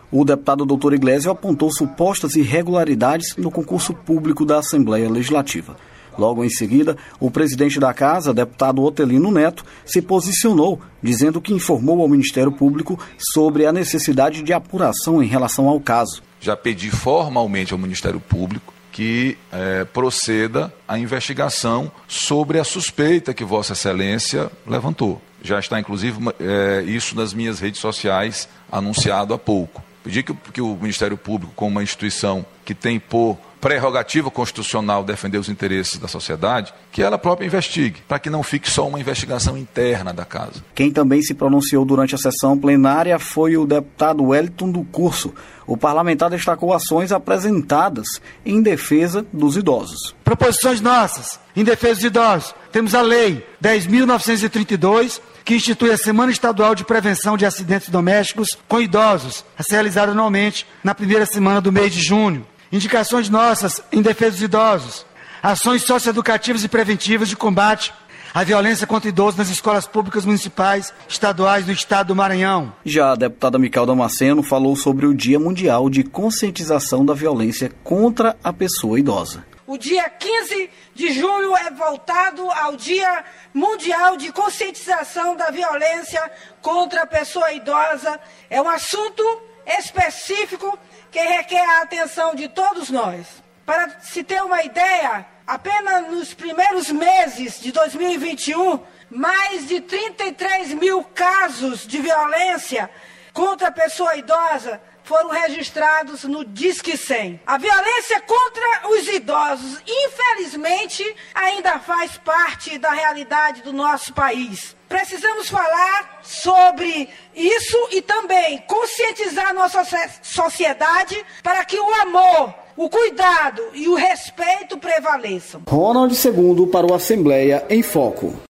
O deputado Dr. Iglesias apontou supostas irregularidades no concurso público da Assembleia Legislativa. Logo em seguida, o presidente da Casa, deputado Otelino Neto, se posicionou, dizendo que informou ao Ministério Público sobre a necessidade de apuração em relação ao caso. Já pedi formalmente ao Ministério Público que proceda a investigação sobre a suspeita que Vossa Excelência levantou. Já está, inclusive, isso nas minhas redes sociais, anunciado há pouco. Pedi que o Ministério Público, como uma instituição que tem por prerrogativa constitucional defender os interesses da sociedade, que ela própria investigue, para que não fique só uma investigação interna da Casa. Quem também se pronunciou durante a sessão plenária foi o deputado Wellington do Curso. O parlamentar destacou ações apresentadas em defesa dos idosos. Proposições nossas em defesa dos idosos. Temos a Lei 10.932, que institui a Semana Estadual de Prevenção de Acidentes Domésticos com Idosos, a ser realizada anualmente na primeira semana do mês de junho. Indicações nossas em defesa dos idosos, ações socioeducativas e preventivas de combate à violência contra idosos nas escolas públicas municipais, estaduais do estado do Maranhão. Já a deputada Mical Damasceno falou sobre o Dia Mundial de Conscientização da Violência contra a Pessoa Idosa. O dia 15 de julho é voltado ao Dia Mundial de Conscientização da Violência contra a Pessoa Idosa. É um assunto específico que requer a atenção de todos nós. Para se ter uma ideia, apenas nos primeiros meses de 2021, mais de 33 mil casos de violência contra a pessoa idosa foram registrados no Disque 100. A violência contra os idosos, infelizmente, ainda faz parte da realidade do nosso país. Precisamos falar sobre isso e também conscientizar nossa sociedade para que o amor, o cuidado e o respeito prevaleçam. Ronald II para o Assembleia em Foco.